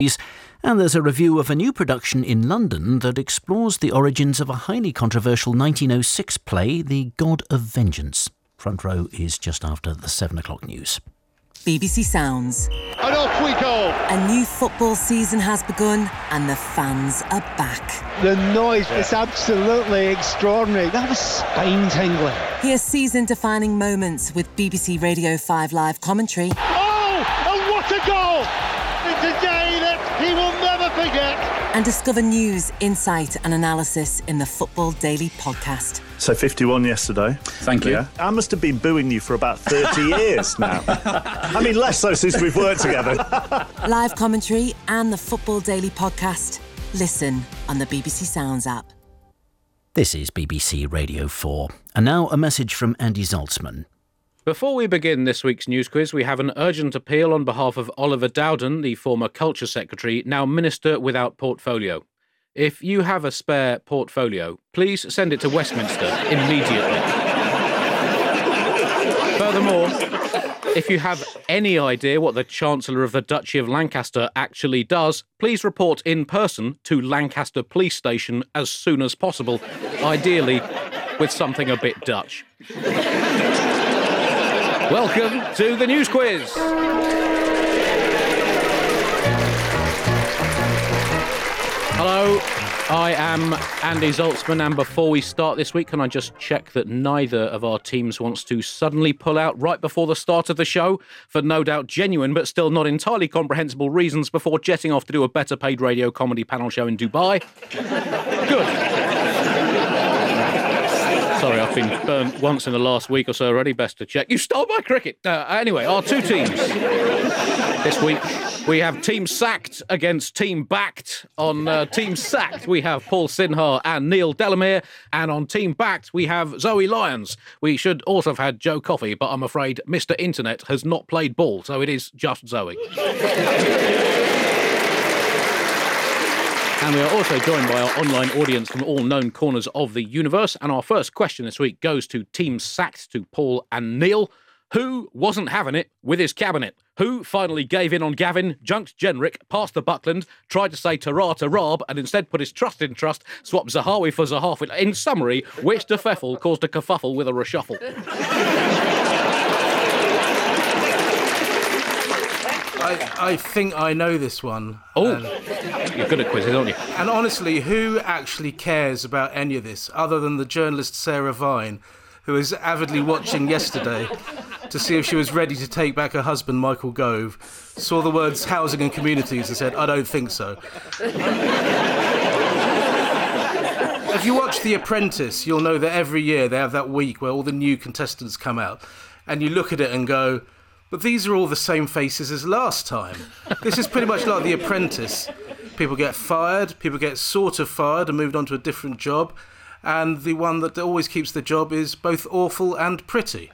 And there's a review of a new production in London that explores the origins of a highly controversial 1906 play, The God of Vengeance. Front Row is just after the 7 o'clock news. BBC Sounds. And off we go. A new football season has begun and the fans are back. The noise is absolutely extraordinary. That was spine-tingling. Hear season-defining moments with BBC Radio 5 live commentary. Oh, and what a goal! It's a day that he will never forget. And discover news, insight and analysis in the Football Daily podcast. So 51 yesterday. Thank you. Yeah. I must have been booing you for about 30 years now. I mean, less so since we've worked together. Live commentary and the Football Daily podcast. Listen on the BBC Sounds app. This is BBC Radio 4. And now a message from Andy Zaltzman. Before we begin this week's news quiz, we have an urgent appeal on behalf of Oliver Dowden, the former Culture Secretary, now Minister without portfolio. If you have a spare portfolio, please send it to Westminster immediately. Furthermore, if you have any idea what the Chancellor of the Duchy of Lancaster actually does, please report in person to Lancaster Police Station as soon as possible, ideally with something a bit Dutch. Welcome to the news quiz. Hello, I am Andy Zaltzman, and before we start this week, can I just check that neither of our teams wants to suddenly pull out right before the start of the show for no doubt genuine but still not entirely comprehensible reasons before jetting off to do a better paid radio comedy panel show in Dubai? Good. Sorry, I've been burnt once in the last week or so already. Best to check. You stole my cricket. Anyway, our two teams this week. We have Team Sacked against Team Backed. On Team Sacked, we have Paul Sinha and Neil Delamere. And on Team Backed, we have Zoe Lyons. We should also have had Joe Coffey, but I'm afraid Mr. Internet has not played ball, so it is just Zoe. And we are also joined by our online audience from all known corners of the universe. And our first question this week goes to Team Sacked, to Paul and Neil. Who wasn't having it with his cabinet? Who finally gave in on Gavin, junked Jenrick, passed the Buckland, tried to say ta-ra to Raab, and instead put his trust in trust, swapped Zahawi for Zahawi? In summary, which defeffel caused a kerfuffle with a reshuffle? I think I know this one. Oh, you're good at quizzes, aren't you? And honestly, who actually cares about any of this other than the journalist Sarah Vine, who was avidly watching yesterday to see if she was ready to take back her husband, Michael Gove, saw the words housing and communities and said, I don't think so. If you watch The Apprentice, you'll know that every year they have that week where all the new contestants come out, and you look at it and go, but these are all the same faces as last time. This is pretty much like The Apprentice. People get fired, people get sort of fired and moved on to a different job, and the one that always keeps the job is both awful and pretty.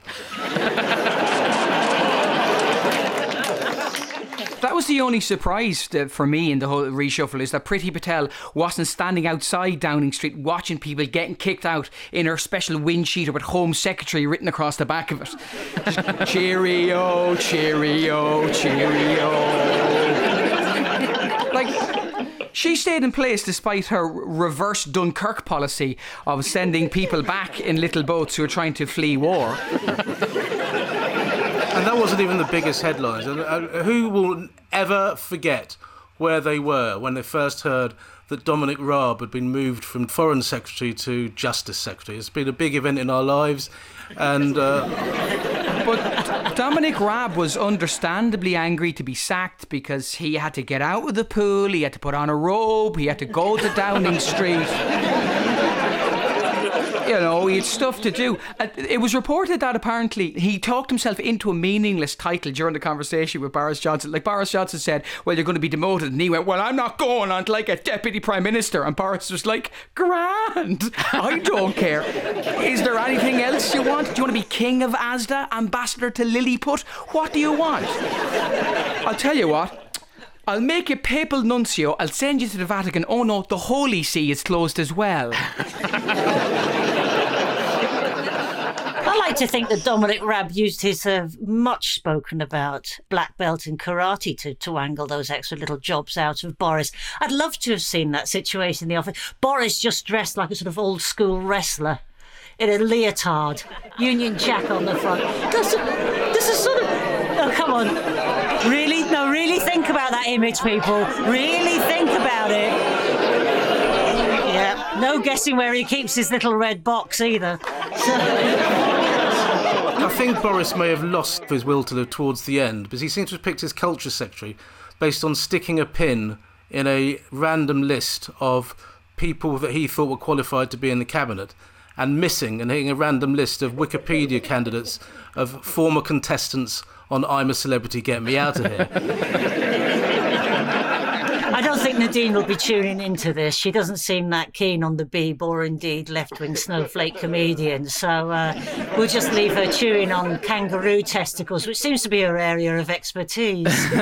That was the only surprise for me in the whole reshuffle, is that Priti Patel wasn't standing outside Downing Street watching people getting kicked out in her special wind sheeter with Home Secretary written across the back of it. Cheerio, cheerio, cheerio. Like, she stayed in place despite her reverse Dunkirk policy of sending people back in little boats who were trying to flee war. And that wasn't even the biggest headlines. Who will ever forget where they were when they first heard that Dominic Raab had been moved from Foreign Secretary to Justice Secretary? It's been a big event in our lives. And But Dominic Raab was understandably angry to be sacked because he had to get out of the pool, he had to put on a robe, he had to go to Downing Street. You know, he had stuff to do. It was reported that apparently he talked himself into a meaningless title during the conversation with Boris Johnson. Like, Boris Johnson said, well, you're going to be demoted. And he went, well, I'm not going on to like a deputy prime minister. And Boris was like, grand, I don't care. Is there anything else you want? Do you want to be king of Asda, ambassador to Lilliput? What do you want? I'll tell you what. I'll make you papal nuncio. I'll send you to the Vatican. Oh no, the Holy See is closed as well. I like to think that Dominic Raab used his much spoken about black belt in karate to angle those extra little jobs out of Boris. I'd love to have seen that situation in the office. Boris just dressed like a sort of old school wrestler in a leotard, Union Jack on the front. This is sort of... Oh, come on. Really? No, really think about that image, people. Really think about it. Yeah, no guessing where he keeps his little red box either. I think Boris may have lost his will to live towards the end, because he seems to have picked his culture secretary based on sticking a pin in a random list of people that he thought were qualified to be in the cabinet, and missing and hitting a random list of Wikipedia candidates of former contestants on I'm a Celebrity, Get Me Out of Here. I don't think Nadine will be tuning into this. She doesn't seem that keen on the Beeb or indeed left-wing snowflake comedians. So we'll just leave her chewing on kangaroo testicles, which seems to be her area of expertise.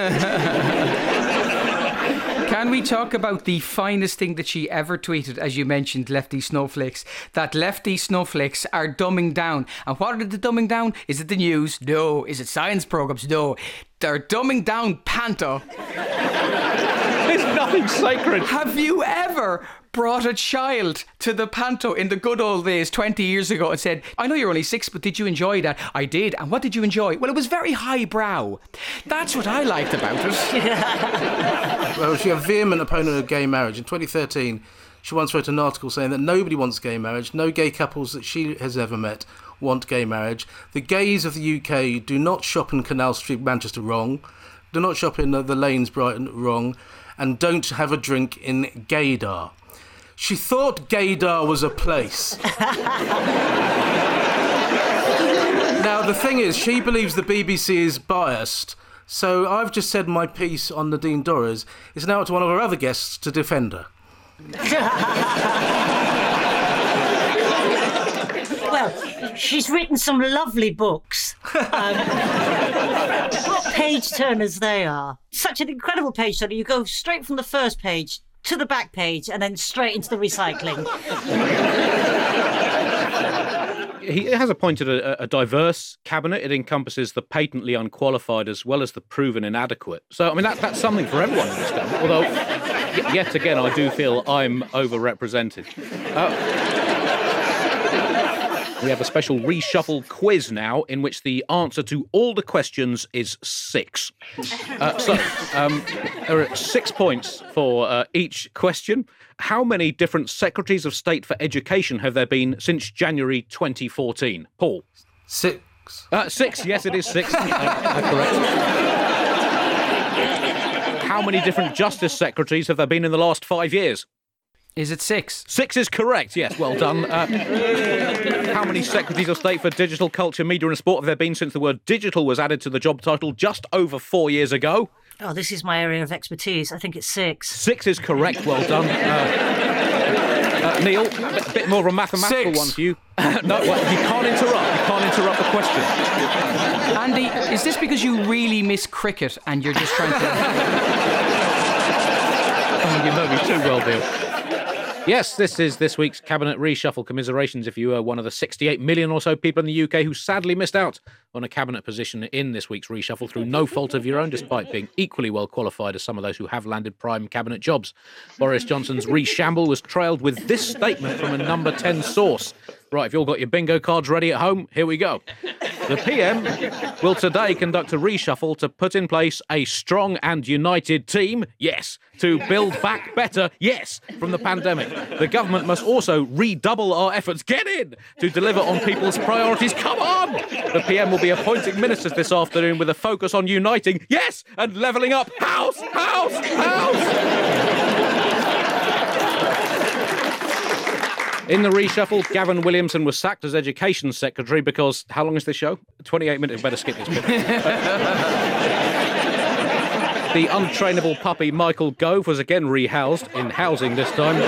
Can we talk about the finest thing that she ever tweeted, as you mentioned, Lefty Snowflakes? That Lefty Snowflakes are dumbing down. And what are they dumbing down? Is it the news? No. Is it science programmes? No. They're dumbing down Panto. There's nothing sacred. Have you ever brought a child to the Panto in the good old days 20 years ago and said, I know you're only 6, but did you enjoy that? I did. And what did you enjoy? Well, it was very highbrow. That's what I liked about it. Well, she's a vehement opponent of gay marriage. In 2013, she once wrote an article saying that nobody wants gay marriage. No gay couples that she has ever met want gay marriage. The gays of the UK do not shop in Canal Street, Manchester, wrong. Do not shop in the lanes, Brighton, wrong. And don't have a drink in Gaydar. She thought Gaydar was a place. Now, the thing is, she believes the BBC is biased, so I've just said my piece on Nadine Dorries. It's now up to one of our other guests to defend her. Well, she's written some lovely books. What page turners they are. Such an incredible page turner. You go straight from the first page to the back page and then straight into the recycling. He has appointed a diverse cabinet. It encompasses the patently unqualified as well as the proven inadequate. So, I mean, that's something for everyone in this cabinet. Although, yet again, I do feel I'm overrepresented. We have a special reshuffle quiz now in which the answer to all the questions is 6. There are 6 points for each question. How many different Secretaries of State for Education have there been since January 2014? Paul? 6. 6, yes, it is 6. Correct. How many different Justice Secretaries have there been in the last 5 years? Is it 6? 6 is correct, yes, well done. How many Secretaries of State for Digital, Culture, Media and Sport have there been since the word digital was added to the job title just over 4 years ago? Oh, this is my area of expertise. I think it's 6. 6 is correct, well done. Neil, a bit more of a mathematical 6. one for you. No, well, you can't interrupt. You can't interrupt the question. Andy, is this because you really miss cricket and you're just trying to... Oh, you know me too well, Neil. Yes, this is this week's Cabinet Reshuffle. Commiserations if you are one of the 68 million or so people in the UK who sadly missed out on a cabinet position in this week's reshuffle through no fault of your own, despite being equally well qualified as some of those who have landed prime cabinet jobs. Boris Johnson's reshamble was trailed with this statement from a number 10 source. Right, if you've all got your bingo cards ready at home, here we go. The PM will today conduct a reshuffle to put in place a strong and united team, yes, to build back better, yes, from the pandemic. The government must also redouble our efforts, get in, to deliver on people's priorities, come on! The PM will be appointing ministers this afternoon with a focus on uniting, yes, and levelling up, house! In the reshuffle, Gavin Williamson was sacked as Education Secretary because, how long is this show? 28 minutes, better skip this bit. The untrainable puppy Michael Gove was again rehoused, in housing this time.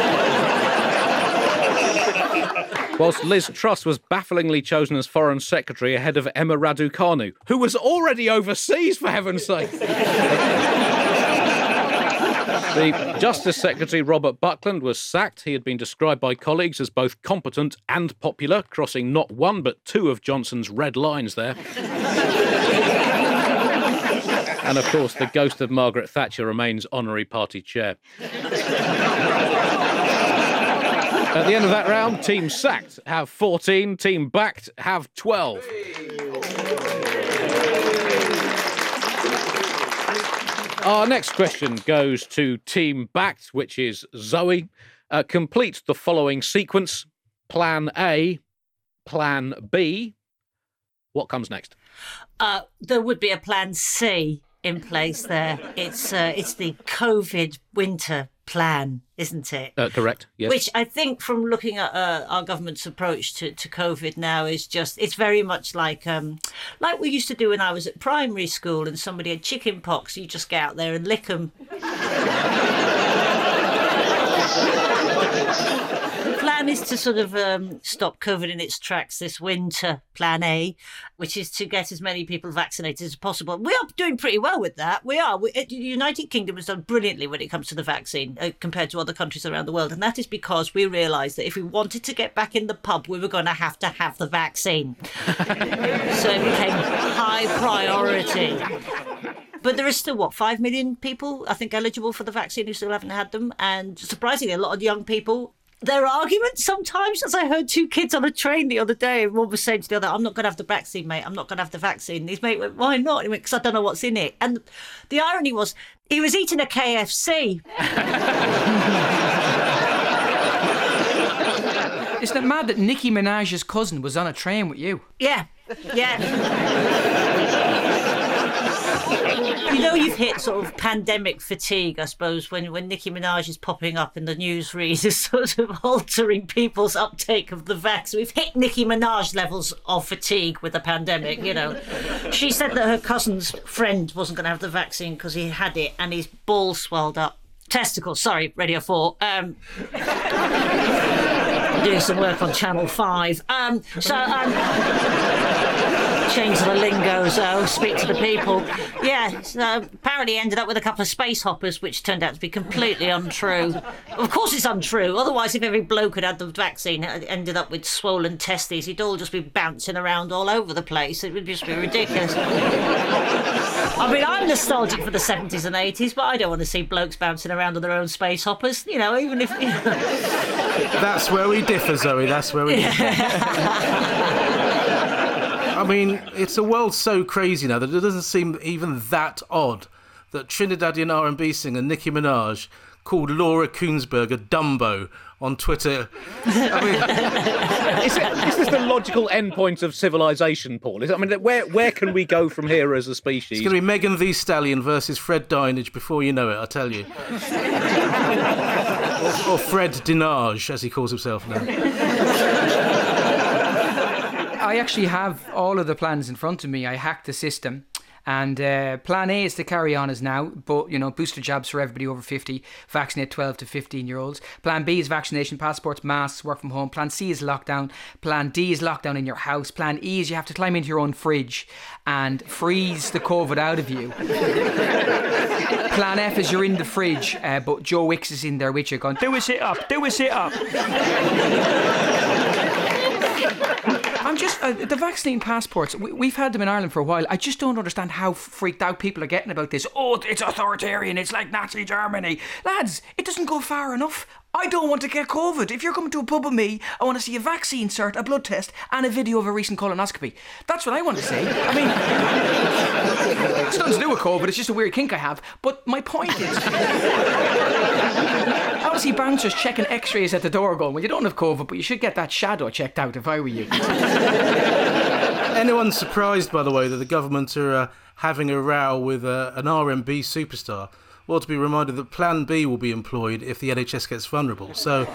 Whilst Liz Truss was bafflingly chosen as Foreign Secretary ahead of Emma Raducanu, who was already overseas, for heaven's sake. The Justice Secretary, Robert Buckland, was sacked. He had been described by colleagues as both competent and popular, crossing not one but two of Johnson's red lines there. And, of course, the ghost of Margaret Thatcher remains honorary party chair. At the end of that round, team sacked have 14, team backed have 12. Our next question goes to team backed, which is Zoe. Complete the following sequence. Plan A, Plan B. What comes next? There would be a Plan C in place there. It's the COVID winter plan, isn't it? Correct, yes. Which I think, from looking at our government's approach to COVID now, is just, it's very much like we used to do when I was at primary school and somebody had chicken pox. You just get out there and lick them. The plan is to sort of stop COVID in its tracks this winter, Plan A, which is to get as many people vaccinated as possible. We are doing pretty well with that. We are. The United Kingdom has done brilliantly when it comes to the vaccine compared to other countries around the world. And that is because we realised that if we wanted to get back in the pub, we were going to have the vaccine. So it became high priority. But there is still, 5 million people, I think, eligible for the vaccine who still haven't had them. And surprisingly, a lot of young people. There are arguments sometimes, as I heard two kids on a train the other day, and one was saying to the other, I'm not going to have the vaccine, mate. I'm not going to have the vaccine. And his mate went, why not? He went, because I don't know what's in it. And the irony was, he was eating a KFC. Isn't it mad that Nicki Minaj's cousin was on a train with you? Yeah. You know, you've hit sort of pandemic fatigue, I suppose, when Nicki Minaj is popping up in the newsreels is sort of altering people's uptake of the vax. We've hit Nicki Minaj levels of fatigue with the pandemic, you know. She said that her cousin's friend wasn't going to have the vaccine because he had it and his balls swelled up. Testicles, sorry, Radio 4. Doing some work on Channel 5. Change the lingo, so speak to the people. Yeah, so apparently ended up with a couple of space hoppers, which turned out to be completely untrue. Of course it's untrue. Otherwise, if every bloke had the vaccine and ended up with swollen testes, he'd all just be bouncing around all over the place. It would just be ridiculous. I mean, I'm nostalgic for the 70s and 80s, but I don't want to see blokes bouncing around on their own space hoppers, you know, even if... You know. That's where we differ, Zoe, that's where we differ. I mean, it's a world so crazy now that it doesn't seem even that odd that Trinidadian R&B singer Nicki Minaj called Laura Kuenssberg a Dumbo on Twitter. I mean, is this the logical endpoint of civilization, Paul? Where can we go from here as a species? It's going to be Megan Thee Stallion versus Fred Dinage before you know it, I tell you. or Fred Dinage, as he calls himself now. I actually have all of the plans in front of me. I hacked the system. And Plan A is to carry on as now, but, you know, booster jabs for everybody over 50, vaccinate 12 to 15-year-olds. Plan B is vaccination, passports, masks, work from home. Plan C is lockdown. Plan D is lockdown in your house. Plan E is you have to climb into your own fridge and freeze the COVID out of you. Plan F is you're in the fridge, but Joe Wicks is in there with you going, do a sit-up, do a sit-up. I'm just, the vaccine passports, we've had them in Ireland for a while. I just don't understand how freaked out people are getting about this. Oh, it's authoritarian, it's like Nazi Germany. Lads, it doesn't go far enough. I don't want to get COVID. If you're coming to a pub with me, I want to see a vaccine cert, a blood test, and a video of a recent colonoscopy. That's what I want to see. I mean, it's nothing to do with COVID, it's just a weird kink I have. But my point is, I want to see bouncers checking x-rays at the door going, well, you don't have COVID, but you should get that shadow checked out if I were you. Anyone surprised, by the way, that the government are having a row with an R&B superstar? Well, to be reminded that Plan B will be employed if the NHS gets vulnerable. So,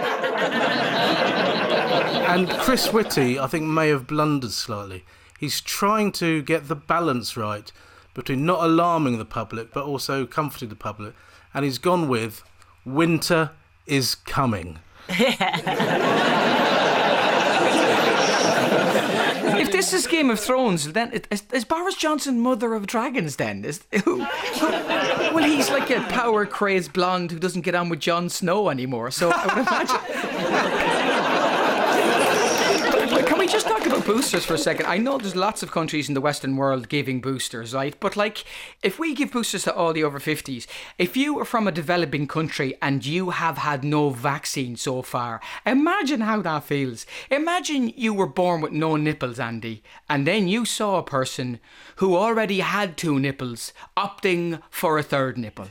and Chris Whitty, I think, may have blundered slightly. He's trying to get the balance right between not alarming the public but also comforting the public, and he's gone with winter is coming. If this is Game of Thrones, then is Boris Johnson mother of dragons then? Well, he's like a power-crazed blonde who doesn't get on with Jon Snow anymore, so I would imagine... Can we just talk about boosters for a second? I know there's lots of countries in the Western world giving boosters, right? But like, if we give boosters to all the over 50s, if you are from a developing country and you have had no vaccine so far, imagine how that feels. Imagine you were born with no nipples, Andy, and then you saw a person who already had 2 nipples opting for a 3rd nipple.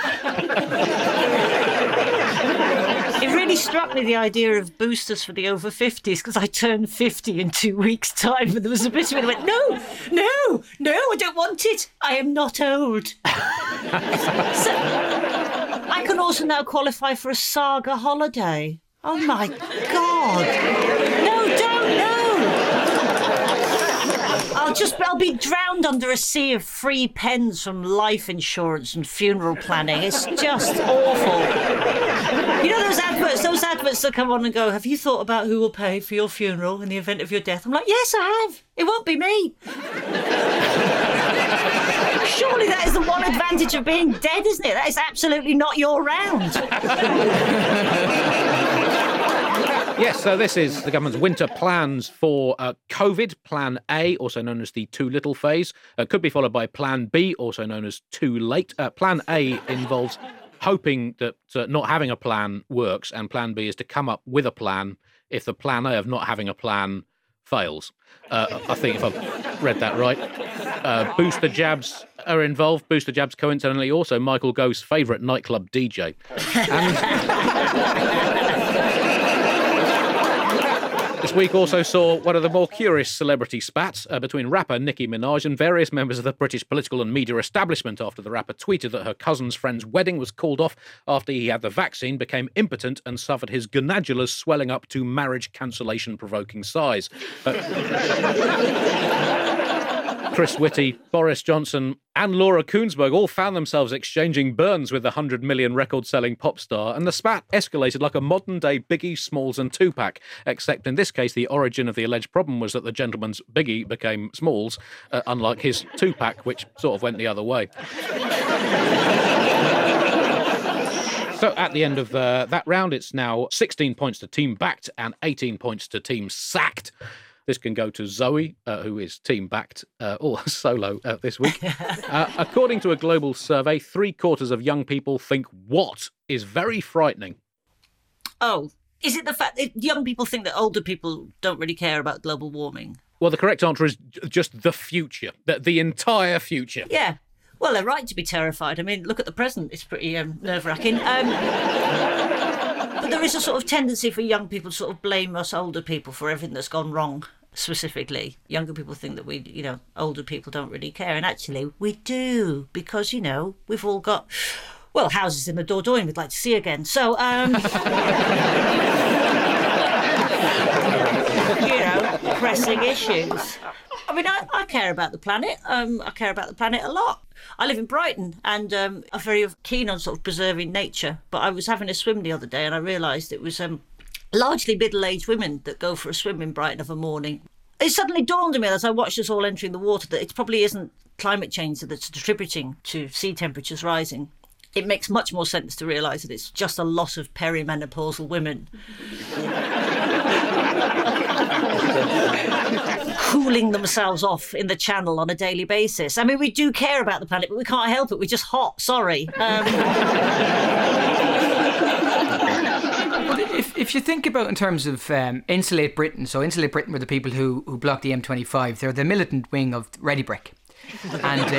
It really struck me, the idea of boosters for the over 50s, because I turned 50 in 2 weeks' time, and there was a bit of me that went, no, I don't want it. I am not old. So, I can also now qualify for a Saga holiday. Oh, my God. No, don't, no. I'll be drowned under a sea of free pens from life insurance and funeral planning. It's just awful. You know those adverts that come on and go, have you thought about who will pay for your funeral in the event of your death? I'm like, yes, I have. It won't be me. Surely that is the one advantage of being dead, isn't it? That is absolutely not your round. Yes, so this is the government's winter plans for COVID. Plan A, also known as the too little phase, could be followed by Plan B, also known as too late. Plan A involves hoping that not having a plan works, and Plan B is to come up with a plan if the Plan A of not having a plan fails. I think if I've read that right. Booster jabs are involved. Booster jabs, coincidentally, also Michael Gove's favourite nightclub DJ. This week also saw one of the more curious celebrity spats between rapper Nicki Minaj and various members of the British political and media establishment after the rapper tweeted that her cousin's friend's wedding was called off after he had the vaccine, became impotent and suffered his gonadulas swelling up to marriage cancellation-provoking size. Chris Whitty, Boris Johnson and Laura Kuenssberg all found themselves exchanging burns with the 100 million record-selling pop star, and the spat escalated like a modern-day Biggie, Smalls and Tupac, except in this case the origin of the alleged problem was that the gentleman's Biggie became Smalls, unlike his Tupac, which sort of went the other way. So at the end of that round, it's now 16 points to Team Backed and 18 points to Team Sacked. This can go to Zoe, who is team-backed or solo this week. According to a global survey, 3/4 of young people think what is very frightening. Oh, is it the fact that young people think that older people don't really care about global warming? Well, the correct answer is just the future, the entire future. Yeah. Well, they're right to be terrified. I mean, look at the present. It's pretty nerve-wracking. But there is a sort of tendency for young people to sort of blame us older people for everything that's gone wrong. Specifically, younger people think that we, older people don't really care. And actually, we do, because, we've all got, well, houses in the Dordogne we'd like to see again. So, pressing issues. I mean, I care about the planet. I care about the planet a lot. I live in Brighton and I'm very keen on sort of preserving nature. But I was having a swim the other day and I realised it was largely middle-aged women that go for a swim in Brighton of a morning. It suddenly dawned on me as I watched us all entering the water that it probably isn't climate change that's contributing to sea temperatures rising. It makes much more sense to realise that it's just a lot of perimenopausal women cooling themselves off in the channel on a daily basis. I mean, we do care about the planet, but we can't help it. We're just hot, sorry. If you think about in terms of Insulate Britain, so Insulate Britain were the people who blocked the M25. They're the militant wing of Ready Brick. And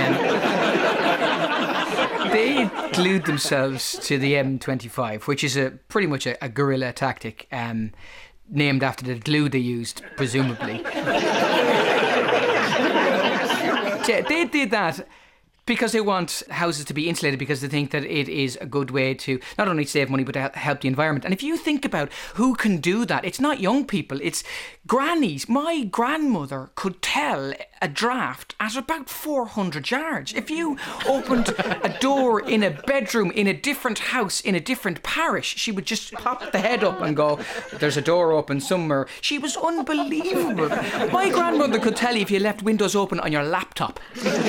they glued themselves to the M25, which is pretty much a guerrilla tactic named after the glue they used, presumably. They did that Because they want houses to be insulated because they think that it is a good way to not only save money but to help the environment. And if you think about who can do that, it's not young people, it's grannies. My grandmother could tell a draft at about 400 yards. If you opened a door in a bedroom in a different house in a different parish, she would just pop the head up and go, there's a door open somewhere. She was unbelievable. My grandmother could tell you if you left windows open on your laptop.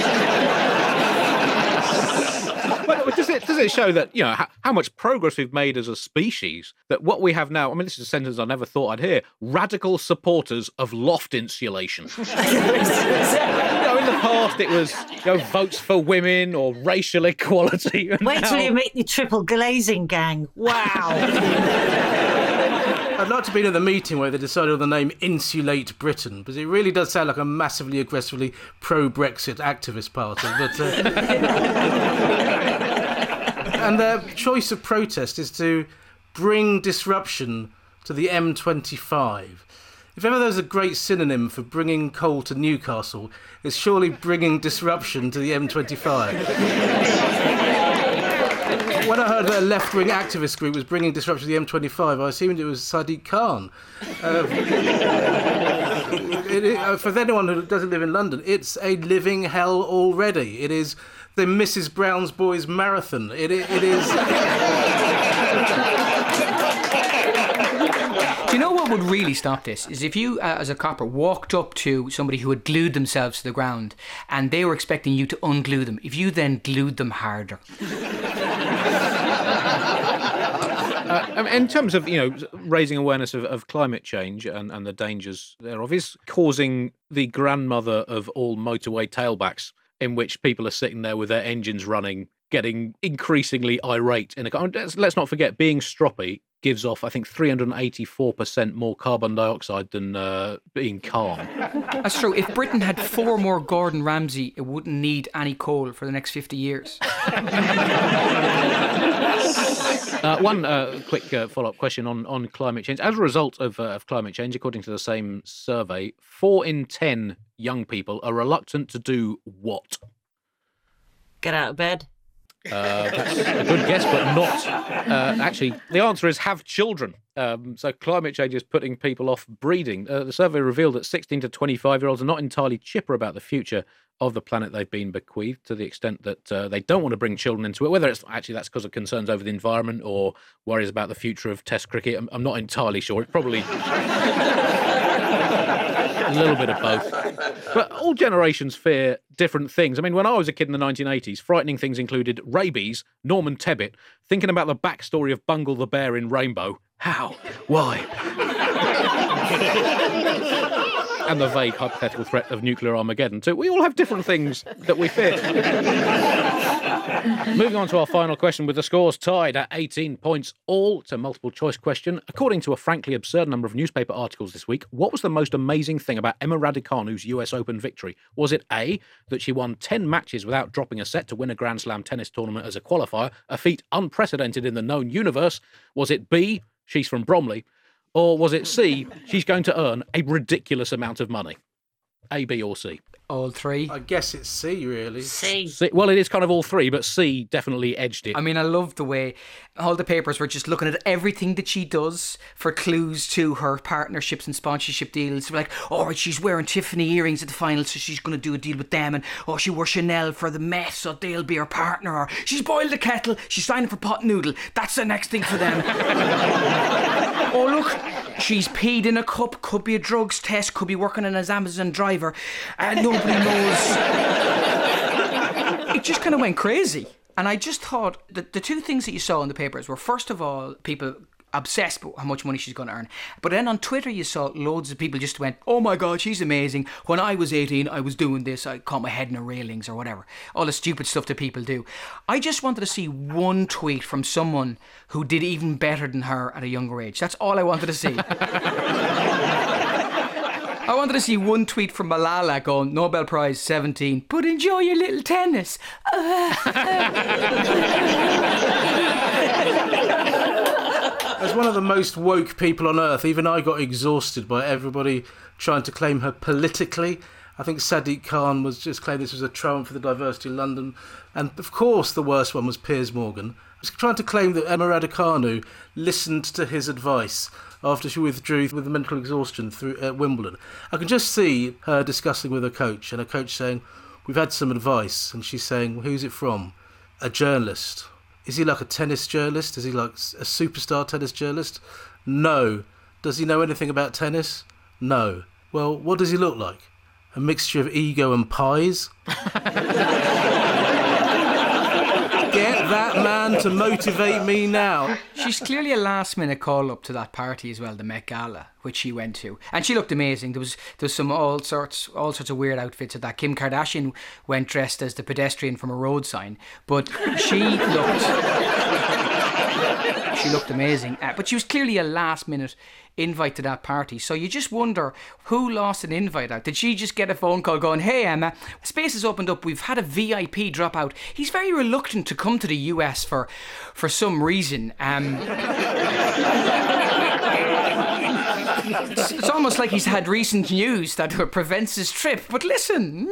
But does it show that, you know, how much progress we've made as a species, that what we have now, I mean, this is a sentence I never thought I'd hear, radical supporters of loft insulation. In the past it was, votes for women or racial equality. Wait till you meet the triple glazing gang. Wow. I'd like to be at the meeting where they decided on the name Insulate Britain, because it really does sound like a massively aggressively pro-Brexit activist party. But and their choice of protest is to bring disruption to the M25. If ever there's a great synonym for bringing coal to Newcastle, it's surely bringing disruption to the M25. When I heard that a left-wing activist group was bringing disruption to the M25, I assumed it was Sadiq Khan. For anyone who doesn't live in London, it's a living hell already. It is the Mrs. Brown's Boys Marathon. It is... Do you know what would really stop this? Is if you, as a copper, walked up to somebody who had glued themselves to the ground and they were expecting you to unglue them, if you then glued them harder. In terms of, raising awareness of climate change and the dangers thereof, is causing the grandmother of all motorway tailbacks, in which people are sitting there with their engines running, getting increasingly irate. Let's not forget, being stroppy gives off, I think, 384% more carbon dioxide than being calm. That's true. If Britain had 4 more Gordon Ramsay, it wouldn't need any coal for the next 50 years. One quick follow-up question on climate change. As a result of climate change, according to the same survey, 4 in 10 young people are reluctant to do what? Get out of bed. That's a good guess, but not. Actually, the answer is have children. So climate change is putting people off breeding. The survey revealed that 16 to 25-year-olds are not entirely chipper about the future of the planet they've been bequeathed, to the extent that they don't want to bring children into it. Whether it's actually that's because of concerns over the environment or worries about the future of Test cricket, I'm not entirely sure. It's probably a little bit of both. But all generations fear different things. I mean, when I was a kid in the 1980s, frightening things included rabies, Norman Tebbit, thinking about the backstory of Bungle the Bear in Rainbow. How? Why? And the vague hypothetical threat of nuclear Armageddon too. We all have different things that we fear. Moving on to our final question, with the scores tied at 18 points all. To multiple choice question. According to a frankly absurd number of newspaper articles this week, what was the most amazing thing about Emma Raducanu's US Open victory? Was it A, that she won 10 matches without dropping a set to win a Grand Slam tennis tournament as a qualifier, a feat unprecedented in the known universe? Was it B, she's from Bromley? Or was it C, she's going to earn a ridiculous amount of money? A, B or C? All 3. I guess it's C, really. C. Well, it is kind of all 3, but C definitely edged it. I mean, I love the way all the papers were just looking at everything that she does for clues to her partnerships and sponsorship deals. Like, oh, she's wearing Tiffany earrings at the final, so she's going to do a deal with them. And, oh, she wore Chanel for the Met, so they'll be her partner. Or she's boiled a kettle, she's signing for pot noodle. That's the next thing for them. Oh, look, she's peed in a cup. Could be a drugs test, could be working as an Amazon driver. Nobody knows. It just kind of went crazy. And I just thought that the 2 things that you saw in the papers were, first of all, people obsessed with how much money she's going to earn. But then on Twitter you saw loads of people just went, oh my God, she's amazing. When I was 18, I was doing this. I caught my head in the railings or whatever. All the stupid stuff that people do. I just wanted to see one tweet from someone who did even better than her at a younger age. That's all I wanted to see. I wanted to see one tweet from Malala going, Nobel Prize 17, but enjoy your little tennis. As one of the most woke people on earth, even I got exhausted by everybody trying to claim her politically. I think Sadiq Khan was just claiming this was a triumph for the diversity of London. And of course, the worst one was Piers Morgan. He was trying to claim that Emma Raducanu listened to his advice after she withdrew with mental exhaustion at Wimbledon. I can just see her discussing with her coach, and her coach saying, "We've had some advice." And she's saying, well, "Who's it from?" "A journalist." "Is he like a tennis journalist? Is he like a superstar tennis journalist?" "No." "Does he know anything about tennis?" "No." "Well, what does he look like? A mixture of ego and pies?" Get that man to motivate me now. She's clearly a last-minute call-up to that party as well, the Met Gala, which she went to, and she looked amazing. There was some all sorts of weird outfits at that. Kim Kardashian went dressed as the pedestrian from a road sign, but she looked amazing. But she was clearly a last-minute invite to that party, so you just wonder who lost an invite out. Did she just get a phone call going, "Hey Emma, space has opened up, we've had a VIP drop out. He's very reluctant to come to the US for some reason. It's almost like he's had recent news that prevents his trip, but listen."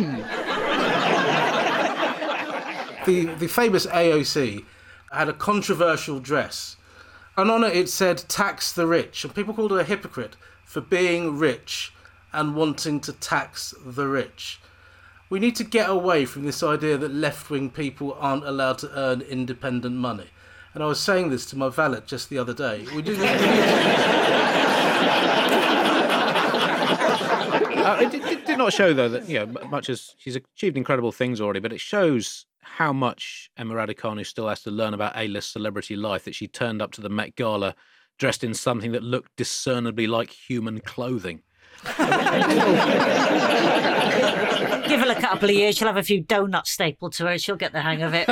The famous AOC had a controversial dress, and on it said "tax the rich," and people called her a hypocrite for being rich and wanting to tax the rich. We need to get away from this idea that left-wing people aren't allowed to earn independent money. And I was saying this to my valet just the other day. It did not show, though, that, much as she's achieved incredible things already, but it shows how much Emma Raducanu still has to learn about A-list celebrity life, that she turned up to the Met Gala dressed in something that looked discernibly like human clothing. Give her a couple of years, she'll have a few donuts stapled to her, she'll get the hang of it.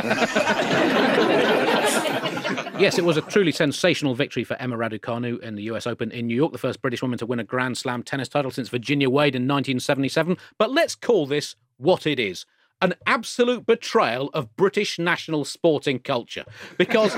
Yes, it was a truly sensational victory for Emma Raducanu in the US Open in New York, the first British woman to win a Grand Slam tennis title since Virginia Wade in 1977. But let's call this what it is: an absolute betrayal of British national sporting culture. Because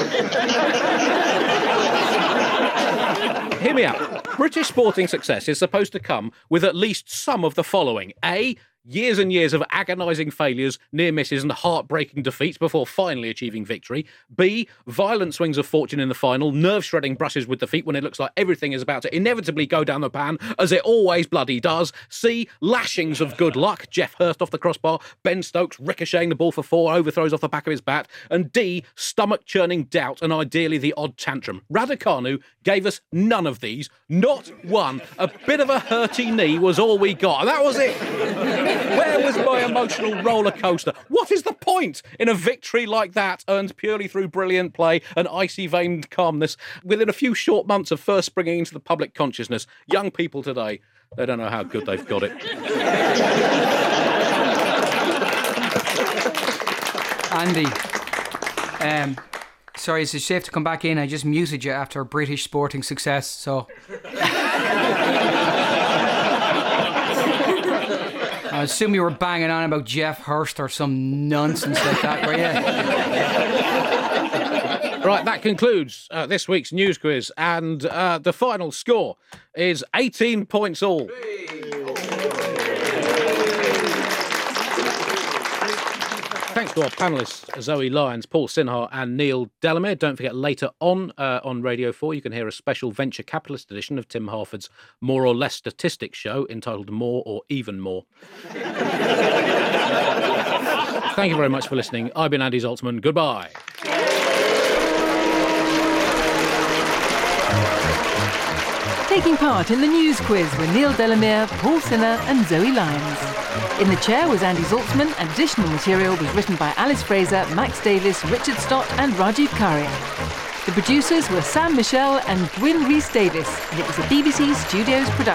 hear me out. British sporting success is supposed to come with at least some of the following. A, years and years of agonising failures, near misses and heartbreaking defeats before finally achieving victory. B, violent swings of fortune in the final, nerve-shredding brushes with defeat when it looks like everything is about to inevitably go down the pan, as it always bloody does. C, lashings of good luck, Jeff Hurst off the crossbar, Ben Stokes ricocheting the ball for 4 overthrows off the back of his bat. And D, stomach-churning doubt and ideally the odd tantrum. Raducanu gave us none of these, not one. A bit of a hurty knee was all we got, and that was it. Where was my emotional roller coaster? What is the point in a victory like that, earned purely through brilliant play and icy-veined calmness, within a few short months of first springing into the public consciousness? Young people today, they don't know how good they've got it. Andy, sorry, is it safe to come back in? I just muted you after British sporting success, so... I assume you were banging on about Jeff Hurst or some nonsense like that, were you? Right, that concludes this week's news quiz, and the final score is 18 points all. Thanks to our panellists, Zoe Lyons, Paul Sinha and Neil Delamere. Don't forget, later on Radio 4, you can hear a special venture capitalist edition of Tim Harford's More or Less Statistics show entitled More or Even More. Thank you very much for listening. I've been Andy Zaltzman. Goodbye. Taking part in the news quiz were Neil Delamere, Paul Sinha and Zoe Lyons. In the chair was Andy Zaltzman, and additional material was written by Alice Fraser, Max Davis, Richard Stott and Rajiv Karia. The producers were Sam Michel and Gwyn Rhys Davis, and it was a BBC Studios production.